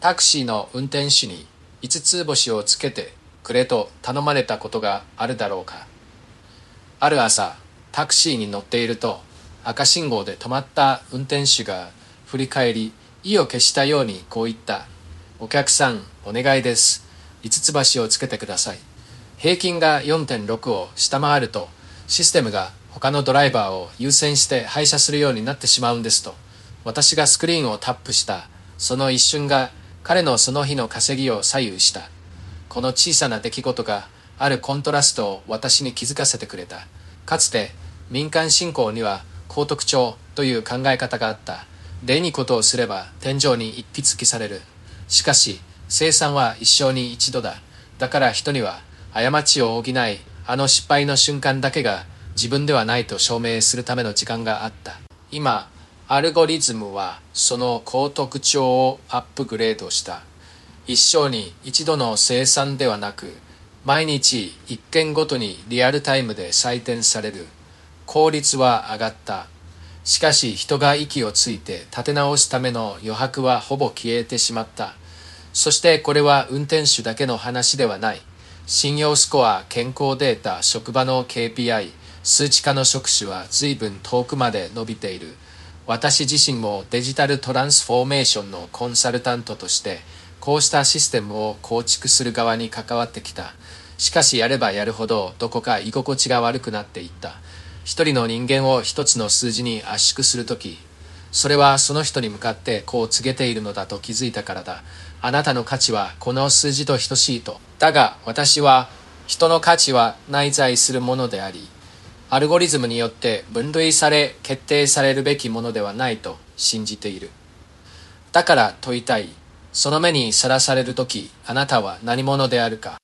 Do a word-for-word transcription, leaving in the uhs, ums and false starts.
タクシーの運転手にいつつ星をつけてくれと頼まれたことがあるだろうか。ある朝、タクシーに乗っていると、赤信号で止まった運転手が振り返り、意を決したようにこう言った。お客さん、お願いです。いつつ星をつけてください。平均が よんてんろく を下回ると、システムが他のドライバーを優先して配車するようになってしまうんですと、私がスクリーンをタップしたその一瞬が彼のその日の稼ぎを左右した。この小さな出来事があるコントラストを私に気づかせてくれた。かつて民間信仰には高徳帳という考え方があった。礼にことをすれば天井に一筆記される。しかし生産は一生に一度だ。だから人には過ちを補いあの失敗の瞬間だけが自分ではないと証明するための時間があった。今アルゴリズムはその高徳帳をアップグレードした。一生に一度の生産ではなく、毎日一件ごとにリアルタイムで採点される。効率は上がった。しかし人が息をついて立て直すための余白はほぼ消えてしまった。そしてこれは運転手だけの話ではない。信用スコア、健康データ、職場の ケーピーアイ、数値化の職種は随分遠くまで伸びている。私自身もデジタルトランスフォーメーションのコンサルタントとしてこうしたシステムを構築する側に関わってきた。しかしやればやるほどどこか居心地が悪くなっていった。一人の人間を一つの数字に圧縮するとき、それはその人に向かってこう告げているのだと気づいたからだ。あなたの価値はこの数字と等しいと。だが私は人の価値は内在するものであり、アルゴリズムによって分類され決定されるべきものではないと信じている。だから問いたい。その目にさらされるとき、あなたは何者であるか。